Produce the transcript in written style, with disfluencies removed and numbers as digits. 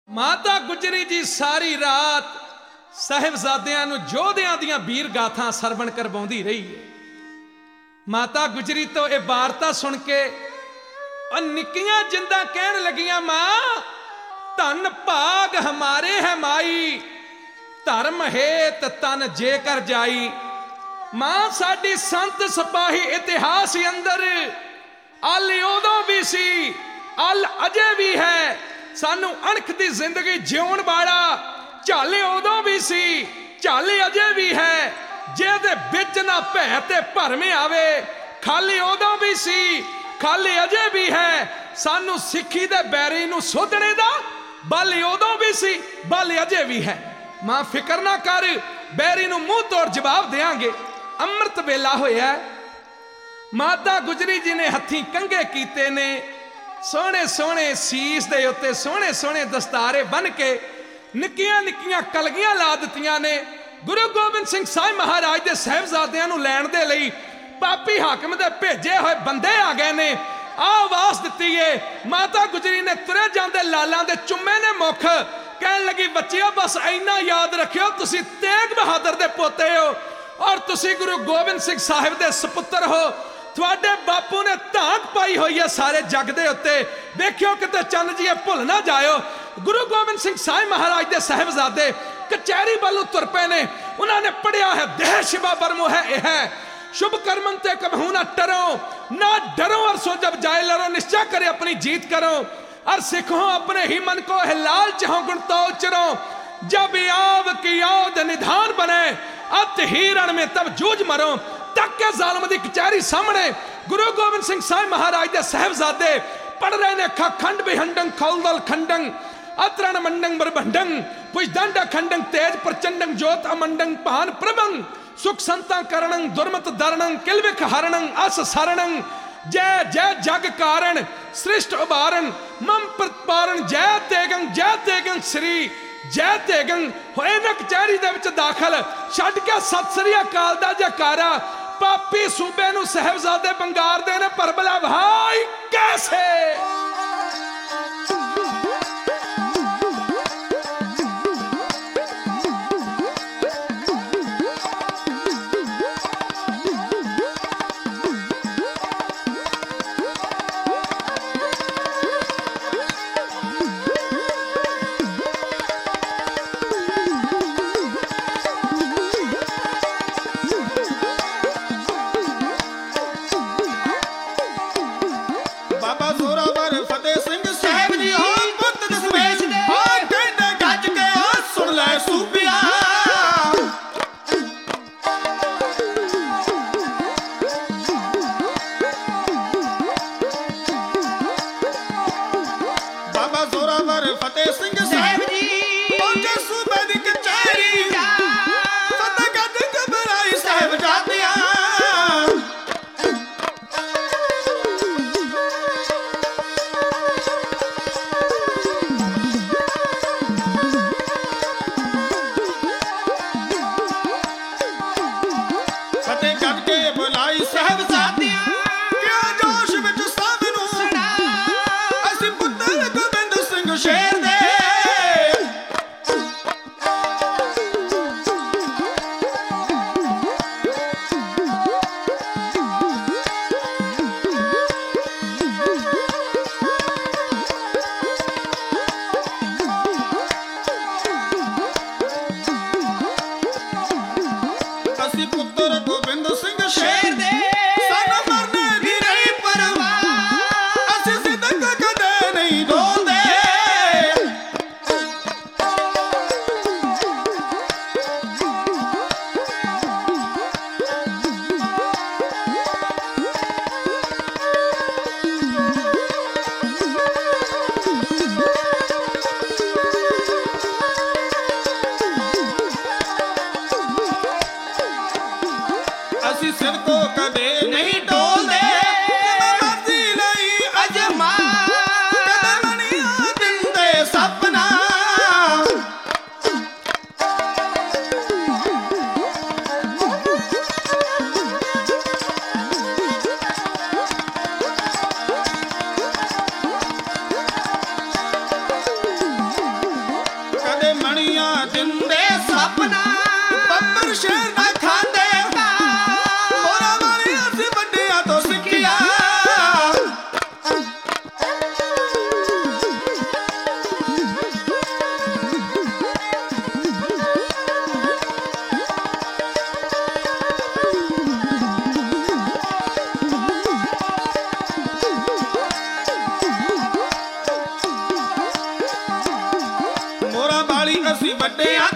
ਮਾਤਾ ਗੁਜਰੀ ਜੀ ਸਾਰੀ ਰਾਤ ਸਾਹਿਬਜ਼ਾਦਿਆਂ ਨੂੰ ਯੋਧਿਆਂ ਦੀਆਂ ਵੀਰ ਗਾਥਾਂ ਸਰਵਣ ਕਰਵਾਉਂਦੀ ਰਹੀ ਹੈ। ਮਾਤਾ ਗੁਜਰੀ ਤੋਂ ਇਹ ਵਾਰਤਾ ਸੁਣ ਕੇ ਉਹ ਨਿੱਕੀਆਂ ਜਿੰਦਾਂ ਕਹਿਣ ਲੱਗੀਆਂ, ਮਾਂ ਧਨ ਭਾਗ ਹਮਾਰੇ ਹੈ ਮਾਈ, ਧਰਮ ਹੇਤ ਤਨ ਜੇਕਰ ਜਾਈ। ਮਾਂ ਸਾਡੀ ਸੰਤ ਸਿਪਾਹੀ ਇਤਿਹਾਸ ਅੰਦਰ ਅਲ ਉਦੋਂ ਵੀ ਸੀ, ਅਲ ਅਜੇ ਵੀ ਹੈ। ਸਾਨੂੰ ਅਣਖ ਦੀ ਜ਼ਿੰਦਗੀ ਜਿਉਣ ਵਾਲਾ ਝੱਲ ਉਦੋਂ ਵੀ ਸੀ, ਝੱਲ ਅਜੇ ਵੀ ਹੈ। ਜਿਹਦੇ ਵਿੱਚ ਨਾ ਭੈ ਤੇ ਭਰਮ ਆਵੇ, ਖਾਲੀ ਉਦੋਂ ਵੀ ਸੀ, ਖਾਲੀ ਅਜੇ ਵੀ ਹੈ। ਸਾਨੂੰ ਸਿੱਖੀ ਦੇ ਬੈਰੀ ਨੂੰ ਸੋਧਣੇ ਦਾ ਬਲ ਉਦੋਂ ਵੀ ਸੀ, ਬਲ ਅਜੇ ਵੀ ਹੈ। ਮਾਂ ਫਿਕਰ ਨਾ ਕਰ, ਬੈਰੀ ਨੂੰ ਮੂੰਹ ਤੋੜ ਜਵਾਬ ਦੇਾਂਗੇ। ਅੰਮ੍ਰਿਤ ਵੇਲਾ ਹੋਇਆ, ਮਾਤਾ ਗੁਜਰੀ ਜੀ ਨੇ ਹੱਥੀਂ ਕੰਘੇ ਕੀਤੇ ਨੇ, ਸੋਹਣੇ ਸੋਹਣੇ ਸੀਸ ਦੇ ਉੱਤੇ ਸੋਹਣੇ ਸੋਹਣੇ ਦਸਤਾਰੇ ਬੰਨ ਕੇ ਨਿੱਕੀਆਂ ਨਿੱਕੀਆਂ ਕਲਗੀਆਂ ਲਾ ਦਿੱਤੀਆਂ ਨੇ। ਗੁਰੂ ਗੋਬਿੰਦ ਸਿੰਘ ਸਾਹਿਬ ਮਹਾਰਾਜ ਦੇ ਸਾਹਿਬਜ਼ਾਦਿਆਂ ਨੂੰ ਲੈਣ ਦੇ ਲਈ ਪਾਪੀ ਹਾਕਮ ਦੇ ਭੇਜੇ ਹੋਏ ਬੰਦੇ ਆ ਗਏ ਨੇ। ਆਵਾਜ਼ ਦਿੱਤੀ ਏ, ਮਾਤਾ ਗੁਜਰੀ ਨੇ ਤੁਰੇ ਜਾਂਦੇ ਲਾਲਾਂ ਦੇ ਚੁੰਮੇ ਨੇ ਮੁੱਖ, ਕਹਿਣ ਲੱਗੀ, ਬੱਚਿਓ ਬਸ ਇੰਨਾ ਯਾਦ ਰੱਖਿਓ, ਤੁਸੀਂ ਤੇਗ ਬਹਾਦਰ ਦੇ ਪੋਤੇ ਹੋ ਔਰ ਤੁਸੀਂ ਗੁਰੂ ਗੋਬਿੰਦ ਸਿੰਘ ਸਾਹਿਬ ਦੇ ਸੁਪੁੱਤਰ ਹੋ। ਤੁਹਾਡੇ ਬਾਪੂ ਨੇ ਧਾਕ ਪਾਈ ਹੋਈ ਹੈ ਸਾਰੇ ਜੱਗ ਦੇ ਉੱਤੇ, ਵੇਖਿਓ ਕਿਤੇ ਚੰਨ ਜੀ ਭੁੱਲ ਨਾ ਜਾਇਓ। ਗੁਰੂ ਗੋਬਿੰਦ ਸਿੰਘ ਸਾਹਿਬ ਮਹਾਰਾਜ ਦੇ ਸਾਹਿਬਜ਼ਾਦੇ ਕਚਹਿਰੀ ਵੱਲੋਂ ਤੁਰ ਪਏ ਨੇ। ਉਹਨਾਂ ਨੇ ਪੜਿਆ ਹੈ, ਦੇਹ ਸ਼ਿਵਾ ਬਰਮੋ ਹੈ ਇਹ ਹੈ, शुभ कर्मन ते कबहू ना टरो, ना डरो और सो जब जाए लरो, निश्चय करे अपनी जीत करो और सिखो अपने ही मन को है लालच हो गुण तो उचरो। जब आव की औद निधान बने अत ही रण में तब जूझ मरो। तक के जालम दी कचहरी सामने गुरु गोबिंद सिंह साहिब महाराज दे साहिबजादे पढ़ रहे ने खंड बिहंडंग खौलदल खंडंग अतरण मंडंग बरभंडंग पुजदंड खंडंग तेज प्रचंडंग ज्योत अमंडंग पान प्रभंग सुख संता करणं दुर्मत दरणं किलविख हरणं अस सरणं। जय जय जग कारण सृष्ट उबारण मम प्रतिपारण जय तेगं श्री जय तेगं। होए न कचहरी दे विच दाखल छड्ड के सत श्री अकाल दा जयकारा। पापी सूबे नूं साहिबजादे बंगार दे ने परबला भाई कैसे। ਵੱਡਿਆਂ